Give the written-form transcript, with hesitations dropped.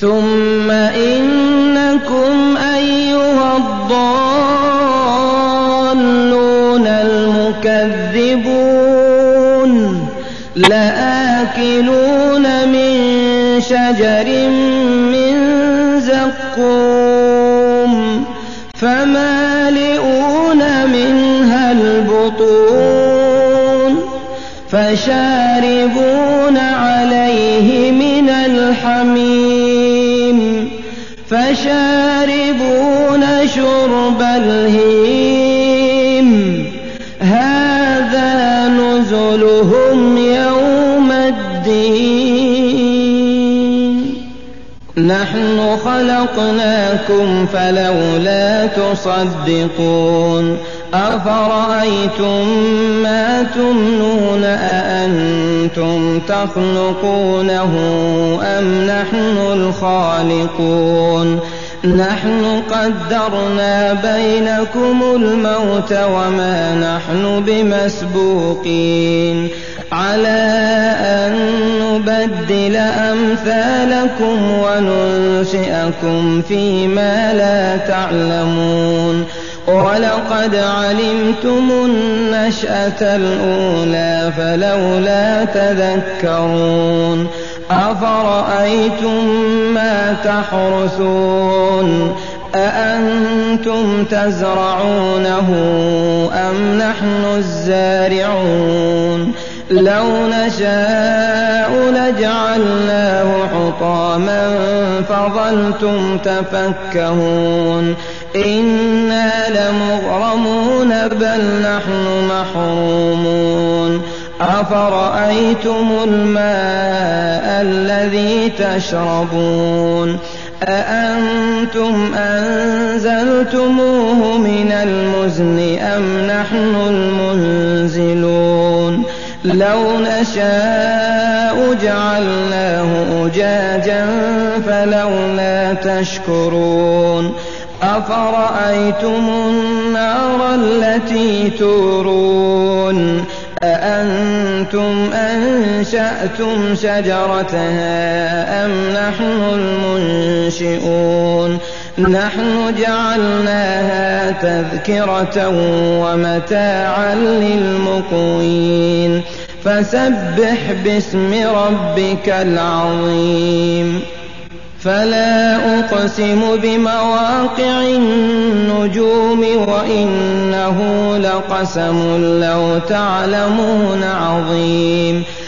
ثم إنكم أيها الضالون المكذبون لآكلون من شجر من زقوم فمالئون منها البطون فشاربون عليه من الحميم فشاربون شرب الهيم هذا نزلهم يوم الدين نحن خلقناكم فلولا تصدقون أفرأيتم ما تمنون أأنتم تخلقونه أم نحن الخالقون نحن قدرنا بينكم الموت وما نحن بمسبوقين على أن نبدل أمثالكم وننشئكم فيما لا تعلمون ولقد علمتم النشأة الأولى فلولا تذكرون أفرأيتم ما تحرثون أأنتم تزرعونه أم نحن الزارعون لو نشاء لجعلناه حطاما فظلتم تفكهون إنا لمغرمون بل نحن محرومون أفرأيتم الماء الذي تشربون أأنتم أنزلتموه من المزن أم نحن المنزلون لو نشاء جعلناه أجاجا فلولا تشكرون أفرأيتم النار التي تورون أأنتم أنشأتم شجرتها أم نحن المنشئون نحن جعلناها تذكرة ومتاعا للمقوين فسبح باسم ربك العظيم فلا أقسم بمواقع النجوم وإنه لقسم لو تعلمون عظيم